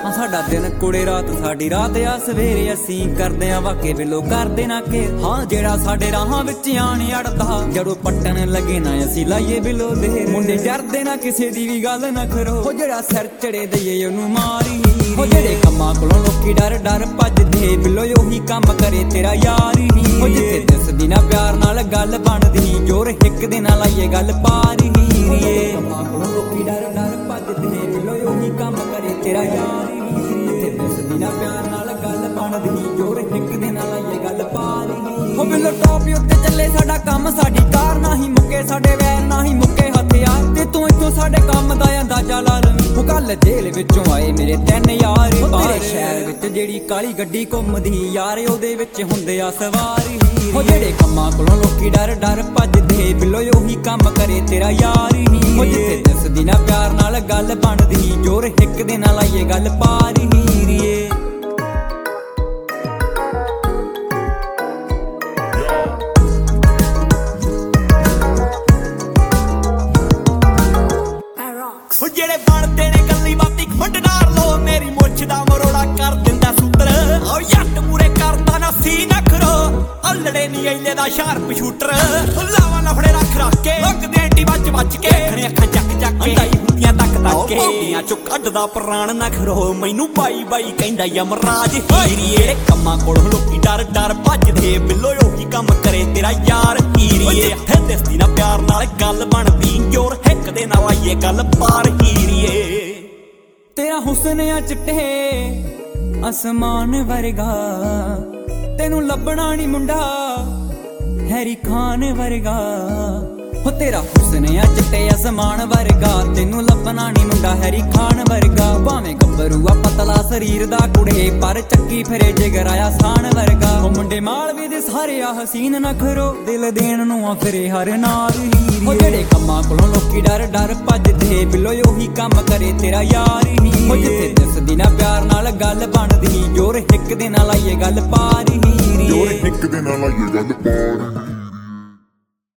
ਸਾਡਾ ਦਿਨ ਕੁੜੇ ਰਾਤ ਸਾਡੀ ਰਾਤ ਆ ਸਵੇਰੇ ਅਸੀਂ ਕਰਦੇ ਆ ਵਾਕੇ ਬਿਲੋ ਕਰਦੇ ਨਾ ਕੇ ਹਾਂ ਜਿਹੜਾ ਸਾਡੇ ਰਾਹਾਂ ਵਿੱਚ ਆਣ ਅੜਦਾ ਜਦੋਂ ਪੱਟਣ ਲੱਗੇ ਨਾ ਅਸੀਂ ਲਾਈਏ ਬਿਲੋ ਦੇ ਮੁੰਡੇ ਡਰਦੇ ਨਾ ਕਿਸੇ ਦੀ ਵੀ ਗੱਲ ਨਾ ਕਰੋ ਉਹ ਜਿਹੜਾ ਸਿਰ ਚੜੇ ਦਈਏ ਉਹਨੂੰ ਮਾਰੀ ਉਹ ਜਿਹੜੇ ਕੰਮਾਂ ਕੋਲੋਂ ਲੋਕੀ ਡਰ ਡਰ ਭੱਜਦੇ ਬਿਲੋ ਉਹੀ ਕੰਮ ਕਰੇ ਤੇਰਾ ਯਾਰ ਹੀ ਉਹ ਜਿੱਥੇ ਦਿਸਦੀ ਨਾ ਪਿਆਰ ਨਾਲ ਗੱਲ ਬਣਦੀ ਜੋਰ ਹਿੱਕ ਦੇ ਨਾਲ ਆਈਏ ਗੱਲ ਪਾਰੀ ਹੀਰੀਏ ਕੰਮਾਂ ਕੋਲੋਂ ਲੋਕੀ ਡਰ ਡਰ ਭੱਜਦੇ ਬਿਲੋ ਉਹੀ ਕੰਮ ਕਰੇ ਤੇਰਾ ਯਾਰ ਜਿੱਥੇ ਦਿਸਦੀ ਨਾ ਪਿਆਰ ਨਾਲ ਗੱਲ ਬਣਦੀ ਜੋਰ ਹਿੱਕ ਦੇ ਨਾਲ ਆਈਏ ਗੱਲ ਪਾਰੀ ਉਹ ਬਿਲੋ ਟੌਪ ਉੱਤੇ ਚੱਲੇ ਸਾਡਾ ਕੰਮ ਸਾਡੀ ਕਾਰ ਨਾ ਹੀ ਮੁੱਕੇ ਸਾਡੇ ਵੈਰ ਨਾ ਹੀ ਮੁੱਕੇ ਹਥਿਆਰ ਤੇ ਤੂੰ ਇੱਥੋਂ ਸਾਡੇ ਕੰਮ ਦਾ ਅੰਦਾਜ਼ਾ ਲਾ ਲਵੀਂ ਉਹ ਕੱਲ ਜੇਲ੍ਹ ਵਿੱਚੋਂ ਆਏ ਮੇਰੇ 3 ਯਾਰ ਤੇਰੇ ਸ਼ਹਿਰ ਵਿੱਚ ਜਿਹੜੀ ਕਾਲੀ ਗੱਡੀ ਘੁੰਮਦੀ ਯਾਰ ਉਹਦੇ ਵਿੱਚ ਹੁੰਦੇ ਆ ਸਵਾਰ ਹੀ ਉਹ ਜਿਹੜੇ ਕੰਮਾਂ ਕੋਲੋਂ ਲੋਕੀ ਡਰ ਡਰ ਭੱਜਦੇ ਬਿੱਲੋ ਉਹੀ ਕੰਮ ਕਰੇ ਤੇਰਾ ਯਾਰ ਹੀ ਉਹ ਜਿੱਥੇ ਦਿਸਦੀ ਨਾ ਪਿਆਰ ਨਾਲ ਗੱਲ ਬਣਦੀ ਜੋਰ ਹਿੱਕ ਦੇ ਨਾਲ ਆਈਏ ਗੱਲ ਪਾਰ ਹੀਰੀਏ ਜਿਹੜੇ ਬਣਦੇ ਨੇ ਗੱਲੀ ਬਾਤੀ ਖੁੰਡਨਾਰ ਲੋ ਮੇਰੀ ਮੁੱਛ ਦਾ ਮਰੋੜਾ ਕਰ ਦਿੰਦਾ ਸੂਤਰ ਓ ਜੱਟ ਮੂਰੇ ਕਰਦਾ ਨਾ ਸੀ ਨਖਰੋ ਅਲੜੇ ਨੀ ਐਲੇ ਦਾ ਸ਼ਾਰਪ ਸ਼ੂਟਰ ਲਾਵਾਂ ਲਫੜੇ ਰੱਖ ਕੇ ਲੱਗਦੇ ਐਂਟੀ ਵੱਜ ਕੇ ਖਣੇ ਅੱਖਾਂ ਚੱਕ ਕੇ ਅੰਦਾਈ ਹੁੰਦੀਆਂ ਤੱਕ ਕੇ ਓਡੀਆਂ ਚੋਂ ਕੱਢਦਾ ਪ੍ਰਾਣ ਨਖਰੋ ਮੈਨੂੰ ਬਾਈ ਬਾਈ ਕਹਿੰਦਾ ਯਮਰਾਜ ਹੀਰੀਏ ਕੰਮਾਂ ਕੋਲੋਂ ਲੋਕੀ ਡਰ ਡਰ ਭੱਜਦੇ ਬਿੱਲੋ ਉਹੀ ਕੰਮ ਕਰੇ ਤੇਰਾ ਯਾਰ ਹੀਰੀਏ ਇੱਥੇ ਦਿਸਦੀ ਨਾ ਪਿਆਰ ਨਾਲ ਗੱਲ ਬਣਦੀ ਜੋਰ ਹਿੱਕ ਦੇ ਨਾਲ ਆਈਏ ਗੱਲ ਪਾਰ ਹੀਰੀਏ ਤੇਰਾ ਹੁਸਨ ਆ ਚਿੱਟੇ ਅਸਮਾਨ ਵਰਗਾ ਤੈਨੂੰ ਲੱਭਣਾ ਨੀ ਮੁੰਡਾ ਹੈਰੀ ਖਾਨ ਵਰਗਾ ਹੋ ਤੇਰਾ ਹੁਸਨ ਆ ਚਿੱਟੇ ਅਸਮਾਨ ਵਰਗਾ ਤੈਨੂੰ ਲੱਭਣਾ ਨੀ ਮੁੰਡਾ ਹੈਰੀ ਖਾਨ ਵਰਗਾ ਭਾਵੇਂ ਗੱਭਰੂ ਆ ਪਤਲਾ ਸਰੀਰ ਦਾ ਕੁੜੇ ਪਰ ਚੱਕੀ ਫਿਰੇ ਜਿਗਰ ਆਇਆ ਸਾਨ ਵਰਗਾ ਉਹ ਮੁੰਡੇ ਮਾਲਵੇ ਦੇ ਸਾਰੇ ਆ ਹਸੀਨ ਨਖਰੋ ਦਿਲ ਦੇਣ ਨੂੰ ਆ ਫਿਰੇ ਹਰ ਨਾਲ ਹੀਰੀ ਉਹ ਜਿਹੜੇ ਕੰਮਾਂ ਕੋਲੋਂ ਲੋਕੀ ਡਰ ਡਰ ਭੱਜਦੇ ਬਿੱਲੋ ਉਹੀ ਕੰਮ ਕਰੇ ਤੇਰਾ ਯਾਰ ਹੀ ਉਹ ਜਿੱਥੇ ਦਿਸਦੀ ਨਾ ਪਿਆਰ ਨਾਲ ਗੱਲ ਬਣਦੀ ਜੋਰ ਹਿੱਕ ਦੇ ਨਾਲ ਆਈਏ ਗੱਲ ਪਾਰ ਹੀਰੀ ਜੋਰ ਹਿੱਕ ਦੇ ਨਾਲ ਆਈਏ ਗੱਲ ਪਾਰ